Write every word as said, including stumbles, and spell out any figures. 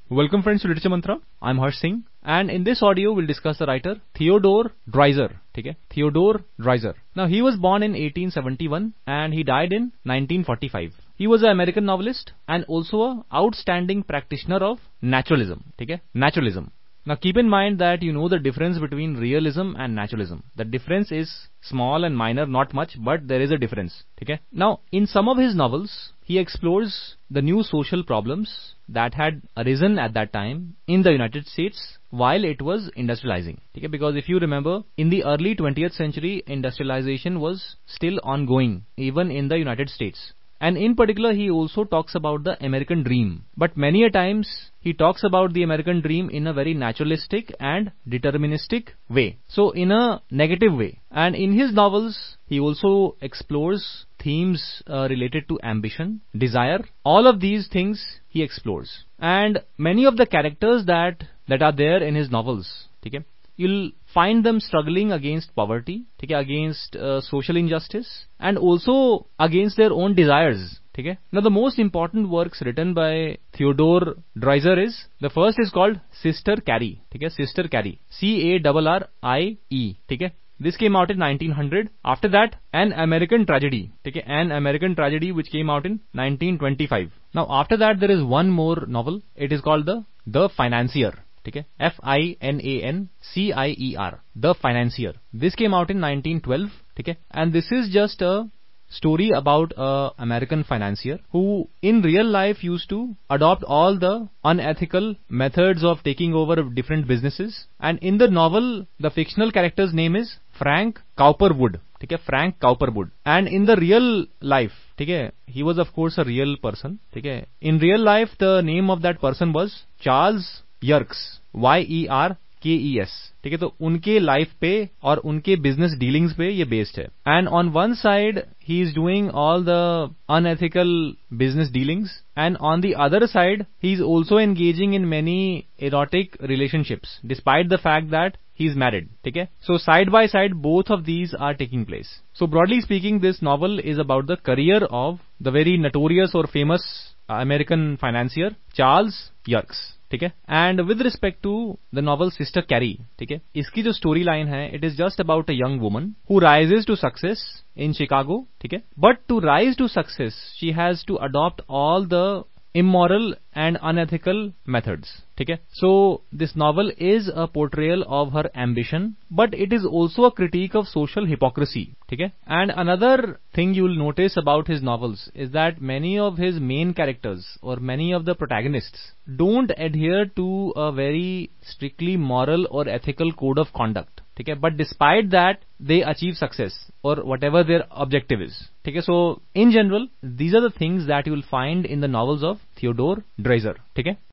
Welcome friends to Literature Mantra. I'm Harsh Singh and in this audio we'll discuss the writer Theodore Dreiser. Okay? Theodore Dreiser. Now he was born in eighteen seventy-one and he died in nineteen forty-five. He was an American novelist and also an outstanding practitioner of naturalism. Okay? Naturalism. Now keep in mind that you know the difference between realism and naturalism. The difference is small and minor, not much, but there is a difference. Okay? Now in some of his novels, he explores the new social problems that had arisen at that time in the United States while it was industrializing. Okay? Because if you remember, in the early twentieth century, industrialization was still ongoing, even in the United States. And in particular, he also talks about the American dream. But many a times, he talks about the American dream in a very naturalistic and deterministic way. So, in a negative way. And in his novels, he also explores themes uh, related to ambition, desire. All of these things he explores. And many of the characters that, that are there in his novels, okay, you'll find them struggling against poverty, okay, against uh, social injustice, and also against their own desires. Okay? Now the most important works written by Theodore Dreiser is, the first is called Sister Carrie. Okay? Sister Carrie. C A R R I E. Okay? This came out in nineteen hundred. After that, An American Tragedy. Okay? An American Tragedy, which came out in nineteen twenty-five. Now after that there is one more novel. It is called The, the Financier. Okay? F I N A N C I E R. The Financier. This came out in nineteen twelve. Okay? And this is just a story about a American financier who in real life used to adopt all the unethical methods of taking over different businesses. And in the novel, the fictional character's name is Frank Cowperwood. Okay? Frank Cowperwood. And in the real life, okay, he was of course a real person. Okay? In real life, the name of that person was Charles Yerkes. Y E R K E S. ठीक है, तो उनके life पे और उनके business dealings पे ये based है. And on one side he is doing all the unethical business dealings and on the other side he is also engaging in many erotic relationships despite the fact that he is married. ठीक है, so side by side both of these are taking place. So broadly speaking, this novel is about the career of the very notorious or famous American financier Charles Yerkes. ठीक है, and with respect to the novel Sister Carrie, ठीक है, इसकी जो story line है, it is just about a young woman who rises to success in Chicago. ठीक है, but to rise to success she has to adopt all the immoral and unethical methods. Okay? So this novel is a portrayal of her ambition, but it is also a critique of social hypocrisy. Okay? And another thing you will notice about his novels is that many of his main characters or many of the protagonists don't adhere to a very strictly moral or ethical code of conduct. Okay? But despite that, they achieve success or whatever their objective is. Okay? So in general, these are the things that you will find in the novels of Theodore Dreiser. Okay?